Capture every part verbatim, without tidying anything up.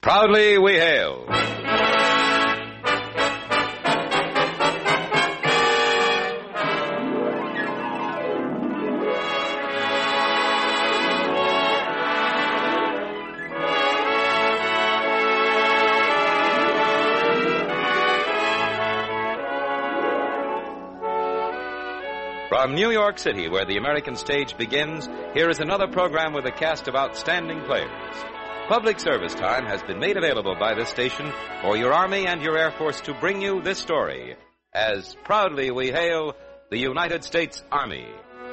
Proudly we hail. From New York City, where the American stage begins, here is another program with a cast of outstanding players. Public service time has been made available by this station for your Army and your Air Force to bring you this story, as proudly we hail the United States Army.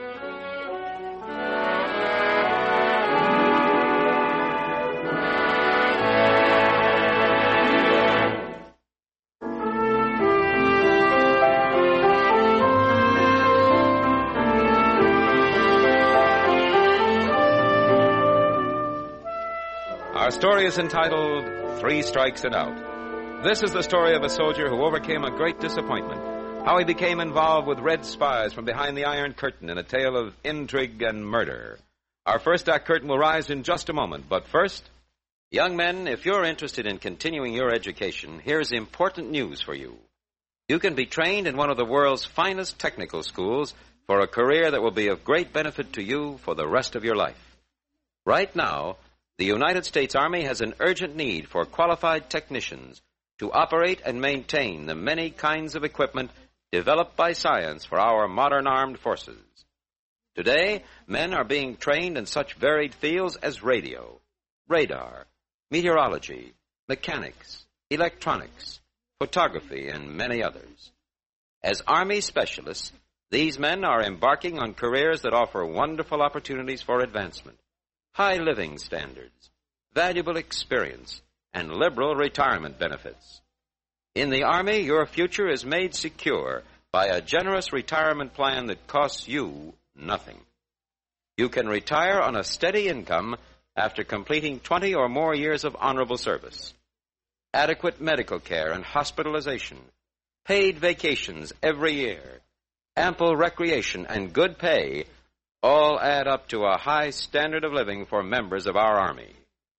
Our story is entitled Three Strikes and Out. This is the story of a soldier who overcame a great disappointment, how he became involved with red spies from behind the Iron Curtain in a tale of intrigue and murder. Our first act curtain will rise in just a moment, but first... Young men, if you're interested in continuing your education, here's important news for you. You can be trained in one of the world's finest technical schools for a career that will be of great benefit to you for the rest of your life. Right now, the United States Army has an urgent need for qualified technicians to operate and maintain the many kinds of equipment developed by science for our modern armed forces. Today, men are being trained in such varied fields as radio, radar, meteorology, mechanics, electronics, photography, and many others. As Army specialists, these men are embarking on careers that offer wonderful opportunities for advancement, high living standards, valuable experience, and liberal retirement benefits. In the Army, your future is made secure by a generous retirement plan that costs you nothing. You can retire on a steady income after completing twenty or more years of honorable service. Adequate medical care and hospitalization, paid vacations every year, ample recreation, and good pay all add up to a high standard of living for members of our Army.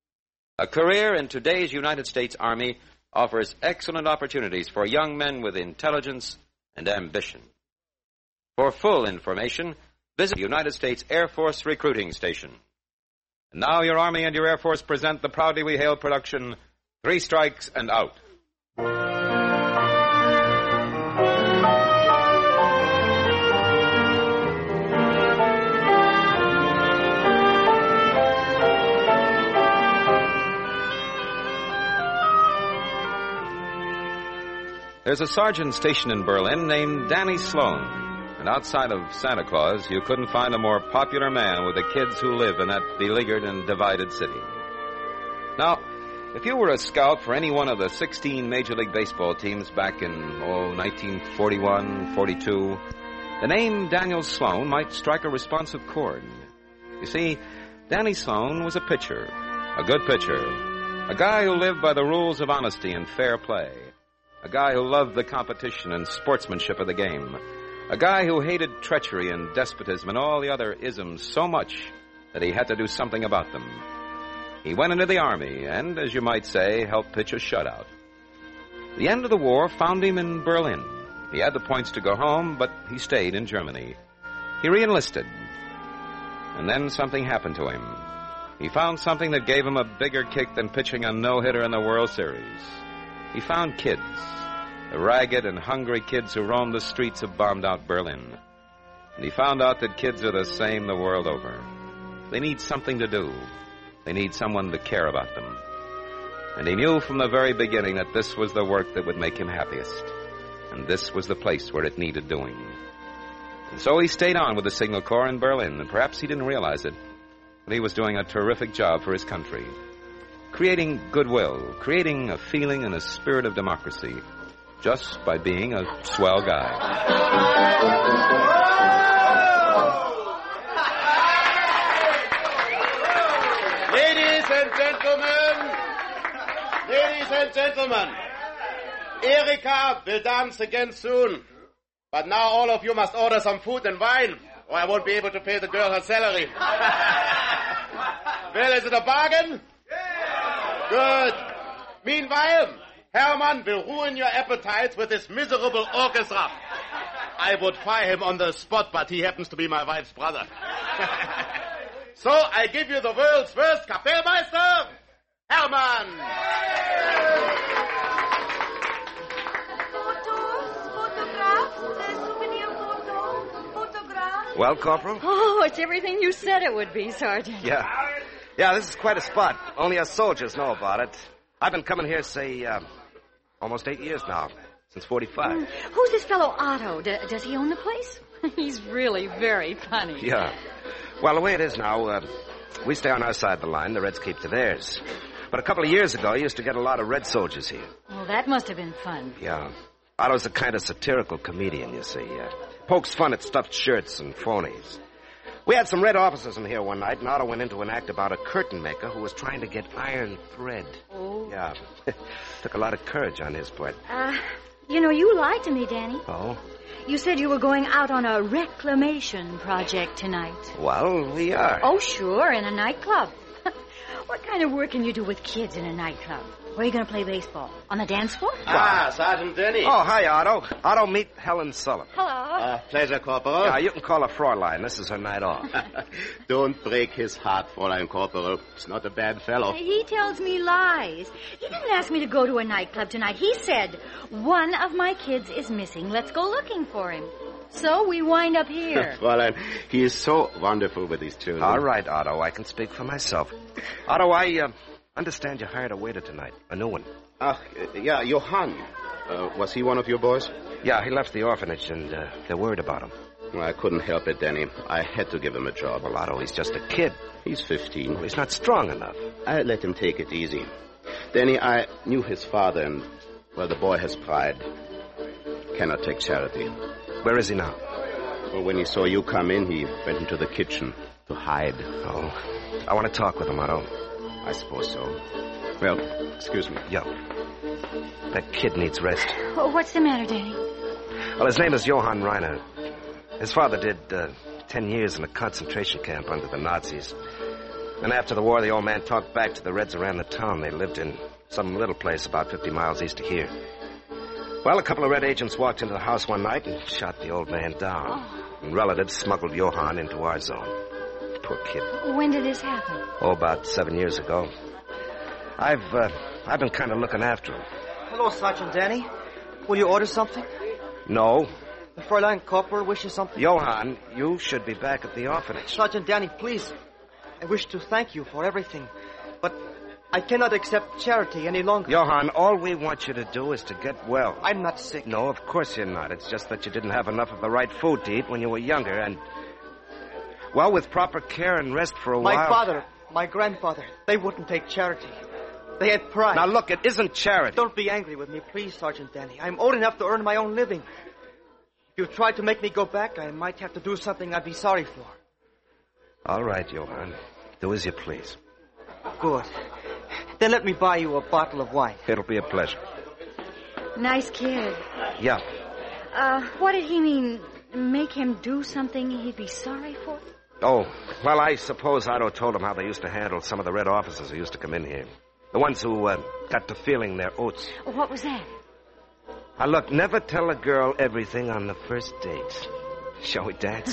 A career in today's United States Army offers excellent opportunities for young men with intelligence and ambition. For full information, visit the United States Air Force Recruiting Station. And now your Army and your Air Force present the Proudly We Hail production, Three Strikes and Out. There's a sergeant stationed in Berlin named Danny Sloan, and outside of Santa Claus, you couldn't find a more popular man with the kids who live in that beleaguered and divided city. Now, if you were a scout for any one of the sixteen Major League Baseball teams back in, oh, nineteen forty-one, forty-two, the name Daniel Sloan might strike a responsive chord. You see, Danny Sloan was a pitcher, a good pitcher, a guy who lived by the rules of honesty and fair play. A guy who loved the competition and sportsmanship of the game. A guy who hated treachery and despotism and all the other isms so much that he had to do something about them. He went into the Army and, as you might say, helped pitch a shutout. The end of the war found him in Berlin. He had the points to go home, but he stayed in Germany. He re-enlisted. And then something happened to him. He found something that gave him a bigger kick than pitching a no-hitter in the World Series. He found kids, the ragged and hungry kids who roamed the streets of bombed-out Berlin. And he found out that kids are the same the world over. They need something to do. They need someone to care about them. And he knew from the very beginning that this was the work that would make him happiest. And this was the place where it needed doing. And so he stayed on with the Signal Corps in Berlin, and perhaps he didn't realize it, but he was doing a terrific job for his country. Creating goodwill, creating a feeling and a spirit of democracy, just by being a swell guy. Ladies and gentlemen, ladies and gentlemen, Erika will dance again soon. But now all of you must order some food and wine, or I won't be able to pay the girl her salary. Well, is it a bargain? Good. Meanwhile, Hermann will ruin your appetites with his miserable orchestra. I would fire him on the spot, but he happens to be my wife's brother. So I give you the world's first Kapellmeister, Hermann. Well, Corporal? Oh, it's everything you said it would be, Sergeant. Yeah. Yeah, this is quite a spot. Only us soldiers know about it. I've been coming here, say, uh, almost eight years now. Since forty-five. Mm. Who's this fellow Otto? D- does he own the place? He's really very funny. Yeah. Well, the way it is now, uh, we stay on our side of the line. The Reds keep to theirs. But a couple of years ago, you used to get a lot of Red soldiers here. Well, that must have been fun. Yeah. Otto's a kind of satirical comedian, you see. Uh, pokes fun at stuffed shirts and phonies. We had some Red officers in here one night, and Otto went into an act about a curtain maker who was trying to get iron thread. Oh. Yeah. Took a lot of courage on his part. Uh, you know, you lied to me, Danny. Oh? You said you were going out on a reclamation project tonight. Well, we are. Oh, sure, in a nightclub. What kind of work can you do with kids in a nightclub? Where are you going to play baseball? On the dance floor? Ah, Sergeant Denny. Oh, hi, Otto. Otto, meet Helen Sullivan. Hello. Uh, pleasure, Corporal. Yeah, you can call her Fraulein. This is her night off. Don't break his heart, Fräulein Corporal. He's not a bad fellow. He tells me lies. He didn't ask me to go to a nightclub tonight. He said, one of my kids is missing. Let's go looking for him. So we wind up here. Fräulein, he is so wonderful with his children. All right, Otto. I can speak for myself. Otto, I uh, understand you hired a waiter tonight. A new one. Ah, uh, yeah, Johann. Uh, was he one of your boys? Yeah, he left the orphanage, and uh, they're worried about him. Well, I couldn't help it, Danny. I had to give him a job. Well, Otto, he's just a kid. He's fifteen. Well, he's not strong enough. I let him take it easy. Danny, I knew his father, and, well, the boy has pride. Cannot take charity. Where is he now? Well, when he saw you come in, he went into the kitchen to hide. Oh, I want to talk with him, Otto. I suppose so. Well, excuse me. Yeah. That kid needs rest. Oh, what's the matter, Danny? Well, his name is Johann Reiner. His father did uh, ten years in a concentration camp under the Nazis. And after the war, the old man talked back to the Reds around the town. They lived in some little place about fifty miles east of here. Well, a couple of Red agents walked into the house one night and shot the old man down. Oh. And relatives smuggled Johann into our zone. Poor kid. When did this happen? Oh, about seven years ago. I've, uh, I've been kind of looking after him. Hello, Sergeant Danny. Will you order something? No. The Fräulein Corporal wishes something. Johann, you should be back at the orphanage. Sergeant Danny, please. I wish to thank you for everything, but I cannot accept charity any longer. Johann, all we want you to do is to get well. I'm not sick. No, of course you're not. It's just that you didn't have enough of the right food to eat when you were younger, and... Well, with proper care and rest for a my while... My father, my grandfather, they wouldn't take charity. They had pride. Now, look, it isn't charity. Don't be angry with me, please, Sergeant Danny. I'm old enough to earn my own living. If you tried to make me go back, I might have to do something I'd be sorry for. All right, Johann. Do as you please. Good. Then let me buy you a bottle of wine. It'll be a pleasure. Nice kid. Yeah. Uh, what did he mean? Make him do something he'd be sorry for? Oh, well, I suppose Otto told him how they used to handle some of the Red officers who used to come in here. The ones who uh, got to feeling their oats. What was that? Now, look, never tell a girl everything on the first date. Shall we dance?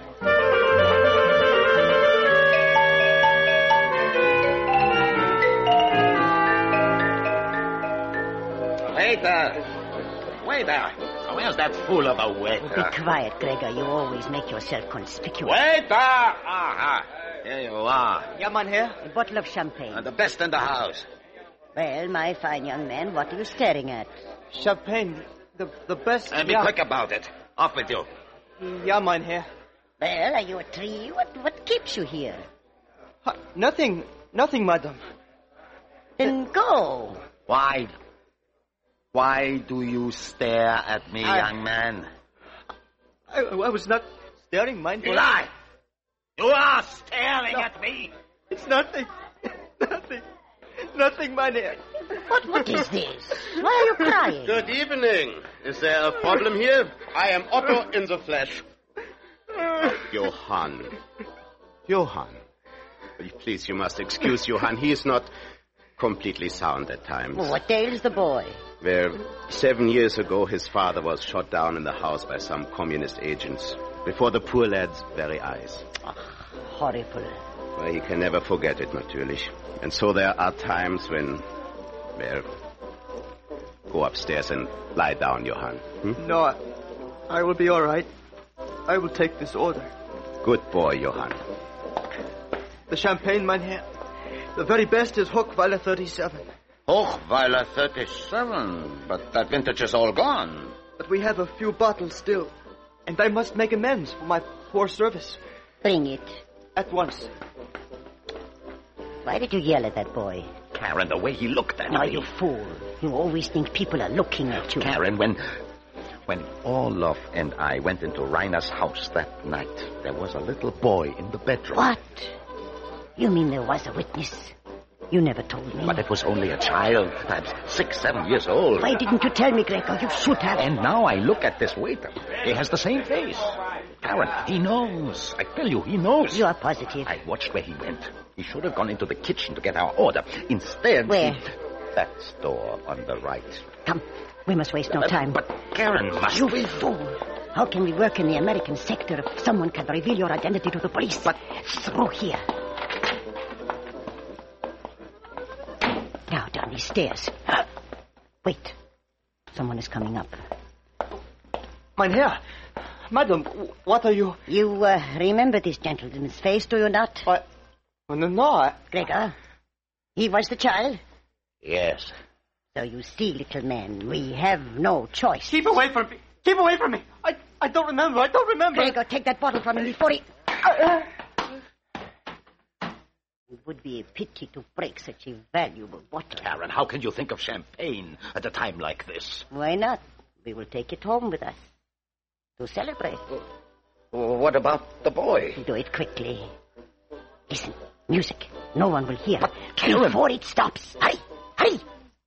Waiter! Waiter! Where's that fool of a waiter? Be quiet, Gregor. You always make yourself conspicuous. Waiter! Aha! Here you are. Yeah, man, here. A bottle of champagne. Uh, the best in the house. Well, my fine young man, what are you staring at? Champagne. The the best. And be yeah. quick about it. Off with you. Yeah, man, here. Well, are you a tree? What, what keeps you here? Uh, nothing. Nothing, madam. Then go. Why? Why do you stare at me, I, young man? I, I was not staring, mind You lie! You are staring no. at me! It's nothing. Nothing. Nothing, my dear. What, what is this? Why are you crying? Good evening. Is there a problem here? I am Otto in the flesh. Johann. Johann. Please, you must excuse Johann. He is not... completely sound at times. What ails the boy? Well, seven years ago, his father was shot down in the house by some communist agents before the poor lad's very eyes. Oh, horrible. Well, he can never forget it, natürlich. And so there are times when, well, go upstairs and lie down, Johann. Hmm? No, I, I will be all right. I will take this order. Good boy, Johann. The champagne, mein Herr. The very best is Hochweiler thirty-seven. Hochweiler thirty-seven, but that vintage is all gone. But we have a few bottles still, and I must make amends for my poor service. Bring it. At once. Why did you yell at that boy? Karen, the way he looked at No, me. you fool. You always think people are looking at you. Karen, when... When Orloff and I went into Reiner's house that night, there was a little boy in the bedroom. What? You mean there was a witness? You never told me. But it was only a child, perhaps six, seven years old. Why didn't you tell me, Gregor? You should have. And now I look at this waiter. He has the same face. Karen, he knows. I tell you, he knows. You are positive. I watched where he went. He should have gone into the kitchen to get our order. Instead... Where? He... That door on the right. Come, we must waste no Uh, time. But Karen must... You will fool. How can we work in the American sector if someone can reveal your identity to the police? But through here. Now down these stairs. Wait. Someone is coming up. Mein Herr, madam, what are you... You uh, remember this gentleman's face, do you not? I... No, no, I... Gregor, he was the child? Yes. So you see, little man, we have no choice. Keep away from me. Keep away from me. I, I don't remember. I don't remember. Gregor, take that bottle from him before he... It would be a pity to break such a valuable bottle. Karen, how can you think of champagne at a time like this? Why not? We will take it home with us. To celebrate. What about the boy? Do it quickly. Listen, music. No one will hear. But, Karen... Before it stops. Hurry, hurry.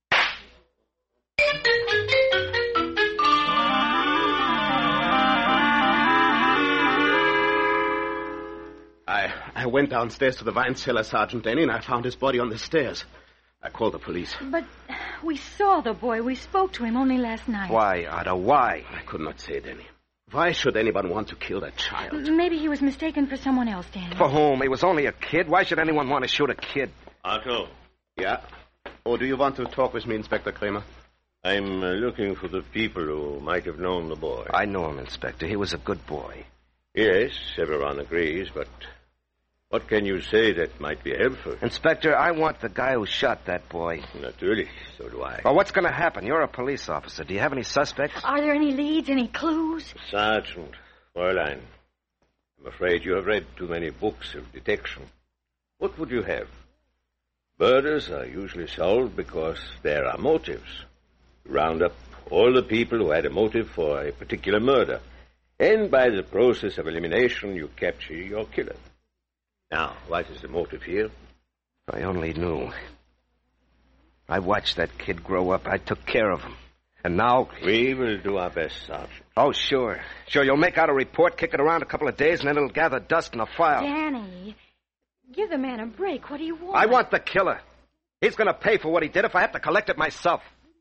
I, I went downstairs to the wine cellar, Sergeant Denny, and I found his body on the stairs. I called the police. But we saw the boy. We spoke to him only last night. Why, Otto, why? I could not say, Denny. Why should anyone want to kill that child? Maybe he was mistaken for someone else, Danny. For whom? He was only a kid. Why should anyone want to shoot a kid? Otto, Yeah? Oh, do you want to talk with me, Inspector Kramer? I'm uh, looking for the people who might have known the boy. I know him, Inspector. He was a good boy. Yes, everyone agrees, but what can you say that might be helpful? Inspector, I want the guy who shot that boy. Natürlich, so do I. Well, what's going to happen? You're a police officer. Do you have any suspects? Are there any leads, any clues? Sergeant, Fräulein, I'm afraid you have read too many books of detection. What would you have? Murders are usually solved because there are motives. You round up all the people who had a motive for a particular murder, and by the process of elimination, you capture your killer. Now, what is the motive here? If I only knew. I watched that kid grow up. I took care of him. And now... We will do our best, Sergeant. Oh, sure. Sure, you'll make out a report, kick it around a couple of days, and then it'll gather dust in a file. Danny, give the man a break. What do you want? I want the killer. He's going to pay for what he did if I have to collect it myself.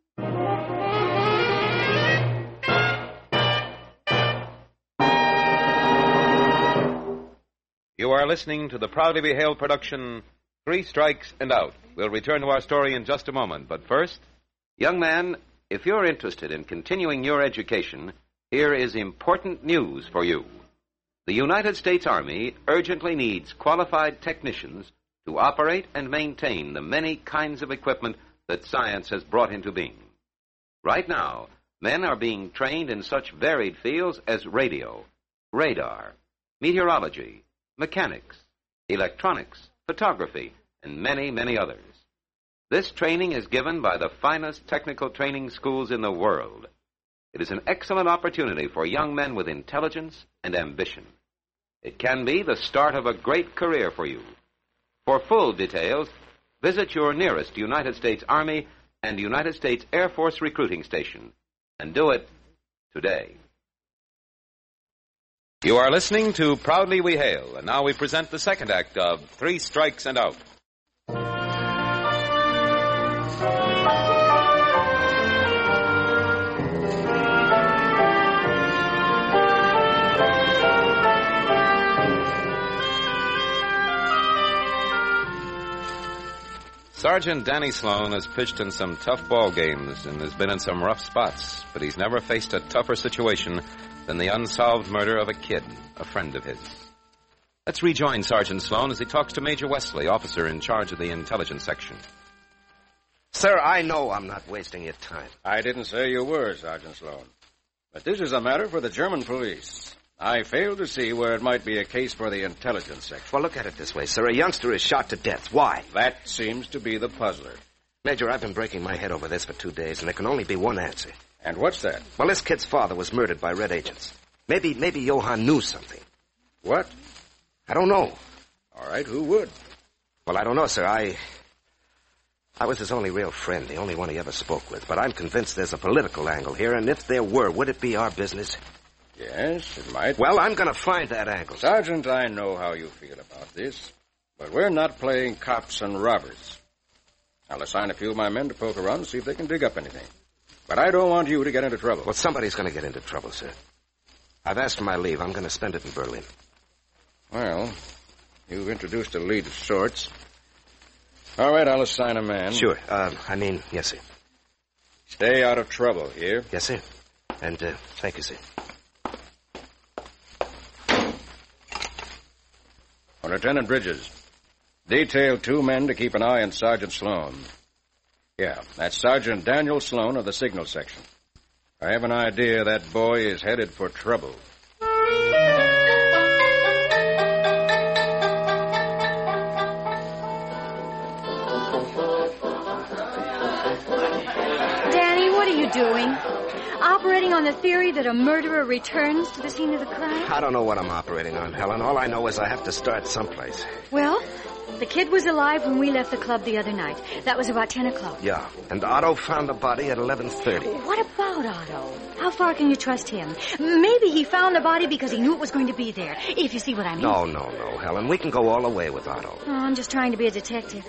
You are listening to the proudly be hailed production, Three Strikes and Out. We'll return to our story in just a moment, but first... Young man, if you're interested in continuing your education, here is important news for you. The United States Army urgently needs qualified technicians to operate and maintain the many kinds of equipment that science has brought into being. Right now, men are being trained in such varied fields as radio, radar, meteorology, mechanics, electronics, photography, and many, many others. This training is given by the finest technical training schools in the world. It is an excellent opportunity for young men with intelligence and ambition. It can be the start of a great career for you. For full details, visit your nearest United States Army and United States Air Force recruiting station, and do it today. You are listening to Proudly We Hail, and now we present the second act of Three Strikes and Out. Sergeant Danny Sloan has pitched in some tough ball games and has been in some rough spots, but he's never faced a tougher situation than the unsolved murder of a kid, a friend of his. Let's rejoin Sergeant Sloan as he talks to Major Wesley, officer in charge of the intelligence section. Sir, I know I'm not wasting your time. I didn't say you were, Sergeant Sloan. But this is a matter for the German police. I fail to see where it might be a case for the intelligence section. Well, look at it this way, sir. A youngster is shot to death. Why? That seems to be the puzzler. Major, I've been breaking my head over this for two days, and there can only be one answer. And what's that? Well, this kid's father was murdered by red agents. Maybe, maybe Johann knew something. What? I don't know. All right, who would? Well, I don't know, sir. I... I was his only real friend, the only one he ever spoke with. But I'm convinced there's a political angle here, and if there were, would it be our business? Yes, it might. Well, I'm going to find that angle. Sergeant, I know how you feel about this, but we're not playing cops and robbers. I'll assign a few of my men to poke around and see if they can dig up anything. But I don't want you to get into trouble. Well, somebody's going to get into trouble, sir. I've asked for my leave. I'm going to spend it in Berlin. Well, you've introduced a lead of sorts. All right, I'll assign a man. Sure. Uh, I mean, yes, sir. Stay out of trouble here. Yes, sir. And uh, thank you, sir. Well, Lieutenant Bridges, detail two men to keep an eye on Sergeant Sloan. Yeah, that's Sergeant Daniel Sloan of the Signal Section. I have an idea that boy is headed for trouble. Danny, what are you doing? Operating on the theory that a murderer returns to the scene of the crime? I don't know what I'm operating on, Helen. All I know is I have to start someplace. Well, the kid was alive when we left the club the other night. That was about ten o'clock. Yeah, and Otto found the body at eleven thirty. What about Otto? How far can you trust him? Maybe he found the body because he knew it was going to be there, if you see what I mean. No, no, no, Helen. We can go all the way with Otto. Oh, I'm just trying to be a detective.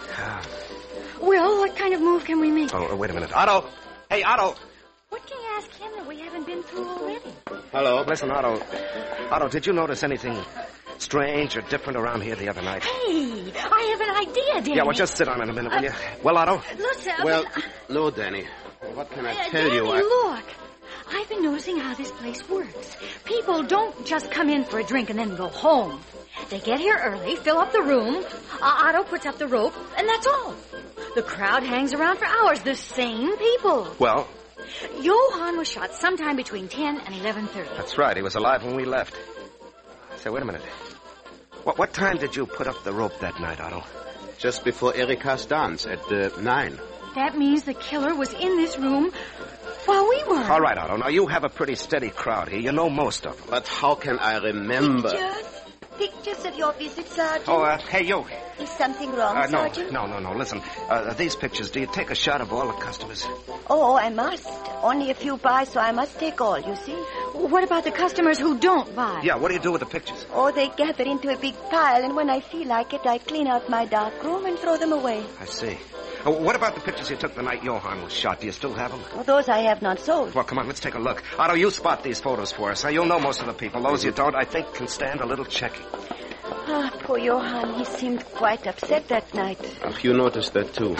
Well, what kind of move can we make? Oh, wait a minute. Otto! Hey, Otto! What can you ask him that we haven't been through already? Hello. Listen, Otto. Otto, did you notice anything strange or different around here the other night? Hey, I have an idea, Danny. Yeah, well, just sit on it a minute, will uh, you? Well, Otto? Listen. Well, no, Danny. What can I uh, tell Danny, you? I... look. I've been noticing how this place works. People don't just come in for a drink and then go home. They get here early, fill up the room, uh, Otto puts up the rope, and that's all. The crowd hangs around for hours, the same people. Well? Johann was shot sometime between ten and eleven thirty. That's right. He was alive when we left. Say, wait a minute. What, what time did you put up the rope that night, Otto? Just before Erika's dance at uh, nine. That means the killer was in this room while we were. All right, Otto. Now, you have a pretty steady crowd here. You know most of them. But how can I remember? Pictures? Pictures of your visit, Sergeant? Oh, uh, hey, you. Is something wrong, uh, no, Sergeant? No, no, no. Listen, uh, these pictures, do you take a shot of all the customers? Oh, I must. Only a few buy, so I must take all, you see. What about the customers who don't buy? Yeah, what do you do with the pictures? Oh, they gather into a big pile, and when I feel like it, I clean out my dark room and throw them away. I see. Uh, what about the pictures you took the night Johann was shot? Do you still have them? Well, those I have not sold. Well, come on, let's take a look. Otto, you spot these photos for us. Now, you'll know most of the people. Those you don't, I think, can stand a little checking. Ah, poor Johann. He seemed quite upset that night. You noticed that, too.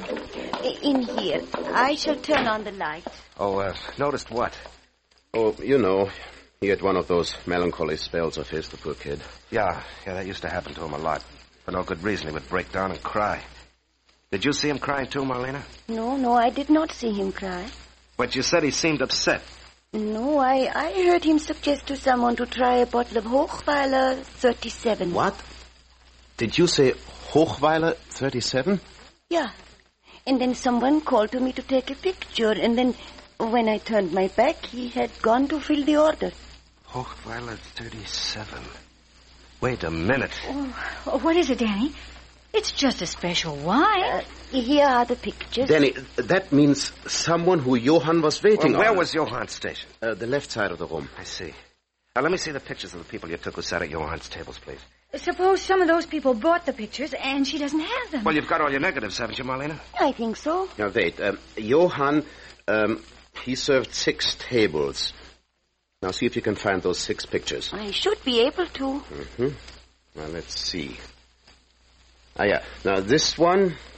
Mm. In here. I shall turn on the light. Oh, uh, noticed what? Oh, you know, he had one of those melancholy spells of his, the poor kid. Yeah, yeah, that used to happen to him a lot. For no good reason, he would break down and cry. Did you see him crying too, Marlena? No, no, I did not see him cry. But you said he seemed upset. No, I, I heard him suggest to someone to try a bottle of Hochweiler thirty-seven. What? Did you say Hochweiler thirty-seven? Yeah. And then someone called to me to take a picture, and then when I turned my back, he had gone to fill the order. Hochweiler thirty-seven. Wait a minute. Oh, what is it, Danny? It's just a special wine. Uh, here are the pictures. Danny, that means someone who Johann was waiting well, where on. Where was Johann stationed? Uh, the left side of the room. I see. Now, let me see the pictures of the people you took who sat at Johann's tables, please. Suppose some of those people bought the pictures and she doesn't have them. Well, you've got all your negatives, haven't you, Marlena? I think so. Now, wait. Um, Johann, um, he served six tables. Now, see if you can find those six pictures. I should be able to. Mm-hmm. Now, let's see. Ah, yeah. Now, this one,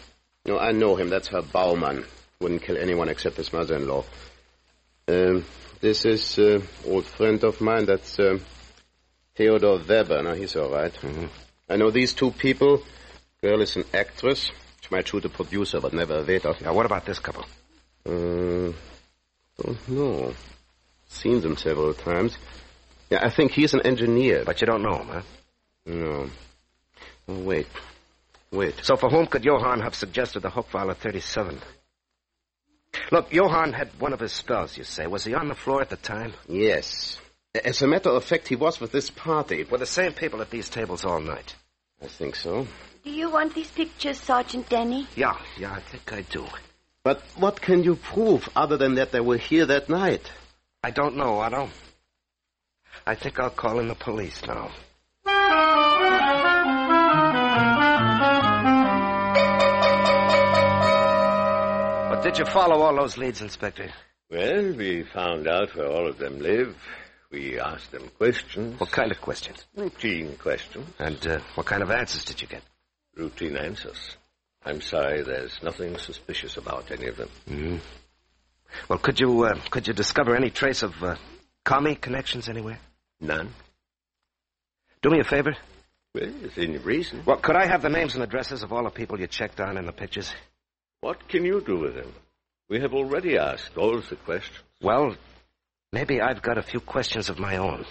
No, I know him. That's Herr Baumann. Wouldn't kill anyone except his mother-in-law. Um, this is an uh, old friend of mine. That's uh, Theodor Weber. Now, he's all right. Mm-hmm. I know these two people. Girl is an actress. She might shoot a producer, but never a waiter. Now, what about this couple? Uh, don't know. Seen them several times. Yeah, I think he's an engineer. But you don't know him, huh? No. Oh, wait. Wait. So for whom could Johann have suggested the Hochweiler thirty-seven? Look, Johann had one of his spells, you say. Was he on the floor at the time? Yes. As a matter of fact, he was with this party. Were the same people at these tables all night? I think so. Do you want these pictures, Sergeant Danny? Yeah, yeah, I think I do. But what can you prove other than that they were here that night? I don't know, Otto. I think I'll call in the police now. But did you follow all those leads, Inspector? Well, we found out where all of them live. We asked them questions. What kind of questions? Routine questions. And uh, what kind of answers did you get? Routine answers. I'm sorry, there's nothing suspicious about any of them. Mm-hmm. Well, could you uh, could you discover any trace of uh, commie connections anywhere? None. Do me a favor. Well, within reason. Well, could I have the names and addresses of all the people you checked on in the pictures? What can you do with them? We have already asked all the questions. Well, maybe I've got a few questions of my own.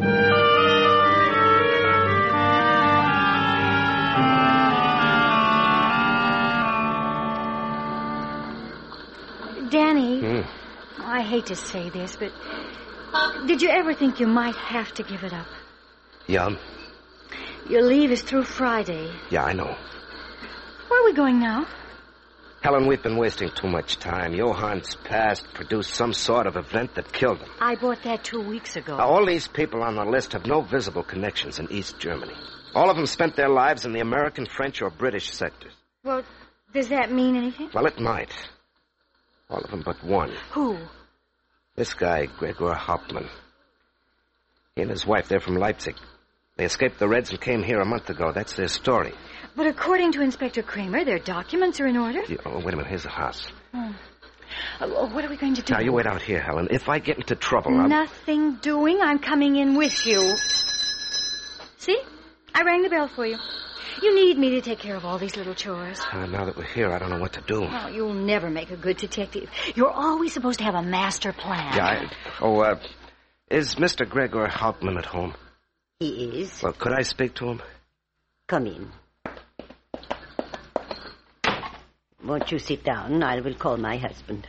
Danny, Hmm. I hate to say this, but did you ever think you might have to give it up? Yeah. Your leave is through Friday. Yeah, I know. Where are we going now? Helen, we've been wasting too much time. Johann's past produced some sort of event that killed him. I bought that two weeks ago. Now, all these people on the list have no visible connections in East Germany. All of them spent their lives in the American, French, or British sectors. Well, does that mean anything? Well, it might. All of them but one. Who? This guy, Gregor Hauptmann. He and his wife, they're from Leipzig. They escaped the Reds and came here a month ago. That's their story. But according to Inspector Kramer, their documents are in order. You, oh, wait a minute. Here's the house. Oh. Uh, what are we going to do? Now, you wait out here, Helen. If I get into trouble, I'll... Nothing doing. I'm coming in with you. See? I rang the bell for you. You need me to take care of all these little chores. Uh, now that we're here, I don't know what to do. Oh, you'll never make a good detective. You're always supposed to have a master plan. Yeah, I... Oh, uh... Is Mister Gregor Hauptmann at home? He is. Well, could I speak to him? Come in. Won't you sit down? I will call my husband.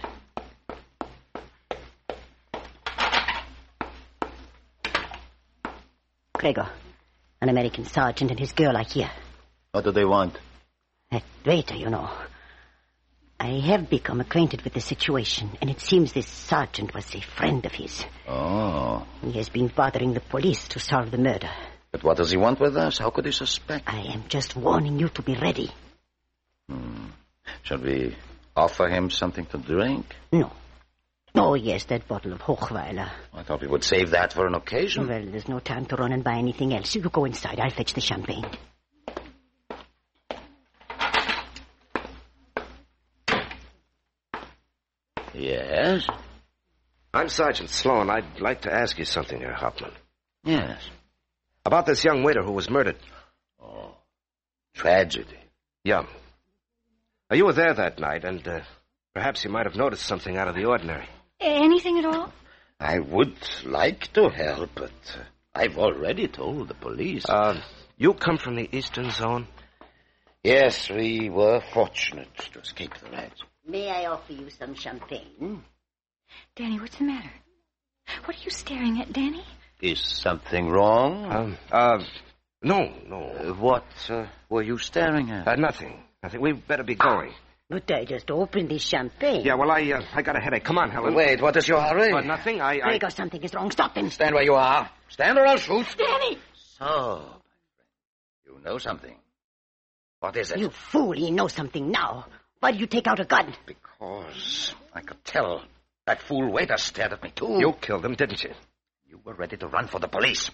Gregor, an American sergeant and his girl are here. What do they want? That waiter, you know. I have become acquainted with the situation, and it seems this sergeant was a friend of his. Oh. He has been bothering the police to solve the murder. But what does he want with us? How could he suspect? I am just warning you to be ready. Hmm. Shall we offer him something to drink? No. Oh, yes, that bottle of Hochweiler. I thought we would save that for an occasion. Well, there's no time to run and buy anything else. You go inside. I'll fetch the champagne. Yes? I'm Sergeant Sloan. I'd like to ask you something, Herr Hauptmann. Yes. About this young waiter who was murdered. Oh, tragedy. Yeah. Now, you were there that night, and uh, perhaps you might have noticed something out of the ordinary. Anything at all? I would like to help, but uh, I've already told the police. Uh, you come from the Eastern Zone? Yes, we were fortunate to escape the Reds. May I offer you some champagne? Danny, what's the matter? What are you staring at, Danny? Is something wrong? Um, uh, no, no. Uh, what uh, were you staring at? Uh, nothing. Nothing. We'd better be going. But I just opened this champagne. Yeah, well, I uh, I got a headache. Come on, Helen. Wait, what is your hurry? Uh, nothing. I... I... Gregor, something is wrong. Stop him. Stand where you are. Stand or I'll shoot. Danny! So, my friend, you know something. What is it? You fool. He knows something now. Why did you take out a gun? Because I could tell that fool waiter stared at me, too. You killed him, didn't you? You were ready to run for the police.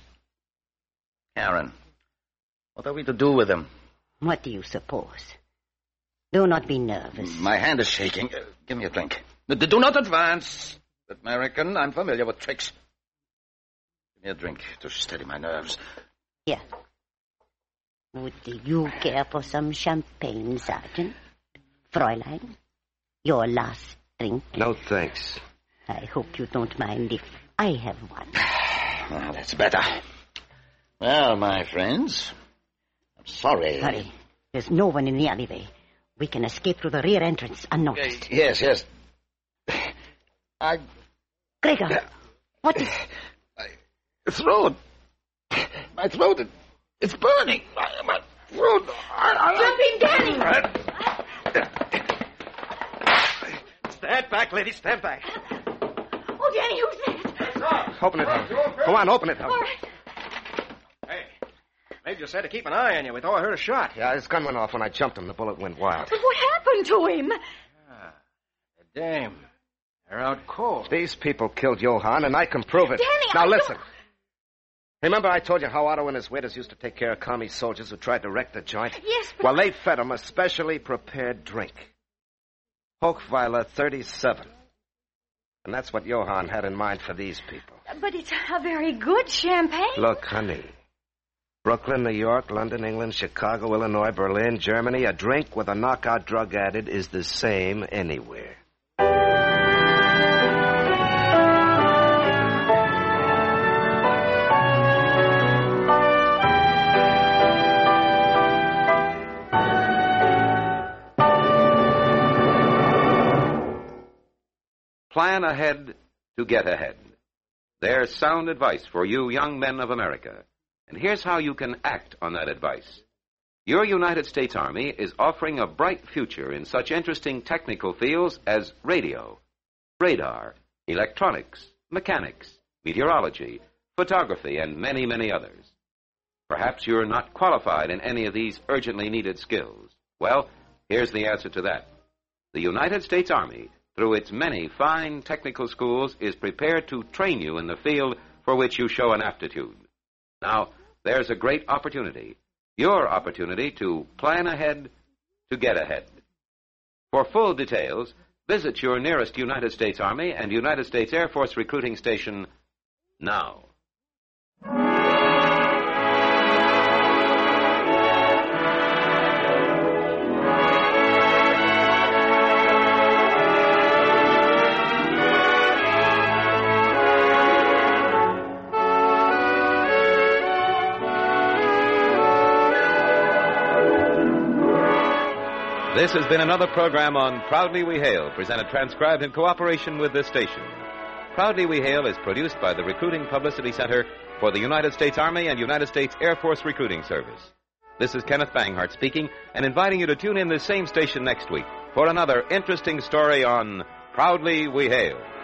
Aaron, what are we to do with him? What do you suppose? Do not be nervous. My hand is shaking. Uh, give me a drink. Do not advance. American, I'm familiar with tricks. Give me a drink to steady my nerves. Here. Would you care for some champagne, Sergeant? Fräulein, your last drink? No, thanks. I hope you don't mind if I have one. Well, that's better. Well, my friends, I'm sorry. Hurry. There's no one in the alleyway. We can escape through the rear entrance unnoticed. Uh, yes, yes. I... Gregor, what is... My throat. My throat, it, it's burning. My, my throat... I, Jump in, Danny! Stand back, lady, stand back. Oh, Danny, who's that? Open it, Helen. Go on, open it, Helen. All right. Hey, Major said to keep an eye on you. We thought I heard a shot. Yeah, his gun went off when I jumped him. The bullet went wild. But what happened to him? Ah, damn. They're out cold. These people killed Johann, and I can prove it. Danny, now I listen. don't... Remember I told you how Otto and his waiters used to take care of commie soldiers who tried to wreck the joint? Yes, but... Well, they fed them a specially prepared drink. Hochweiler thirty-seven. And that's what Johann had in mind for these people. But it's a very good champagne. Look, honey. Brooklyn, New York, London, England, Chicago, Illinois, Berlin, Germany, a drink with a knockout drug added is the same anywhere. Plan ahead to get ahead. There's sound advice for you young men of America. And here's how you can act on that advice. Your United States Army is offering a bright future in such interesting technical fields as radio, radar, electronics, mechanics, meteorology, photography, and many, many others. Perhaps you're not qualified in any of these urgently needed skills. Well, here's the answer to that. The United States Army, through its many fine technical schools, is prepared to train you in the field for which you show an aptitude. Now, there's a great opportunity, your opportunity to plan ahead to get ahead. For full details, visit your nearest United States Army and United States Air Force recruiting station now. This has been another program on Proudly We Hail, presented transcribed in cooperation with this station. Proudly We Hail is produced by the Recruiting Publicity Center for the United States Army and United States Air Force Recruiting Service. This is Kenneth Banghart speaking and inviting you to tune in this same station next week for another interesting story on Proudly We Hail.